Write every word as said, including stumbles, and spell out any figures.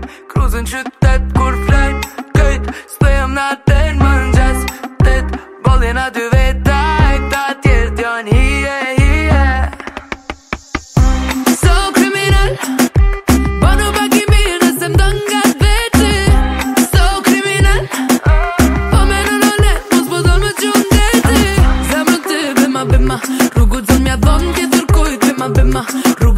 Cruze në qytet kur flejt Këjt s'pejem në aten më në gjes Tet bolin aty veta E këta tjerë t'jon hije hije So kriminal Banu pak i mirë nëse m'don nga vete So kriminal Po me në në net Mos po do më qun dete Zemrën ti bema bema Rrugut zon m'ja dhon tjetër kujt Bema bema Rrugut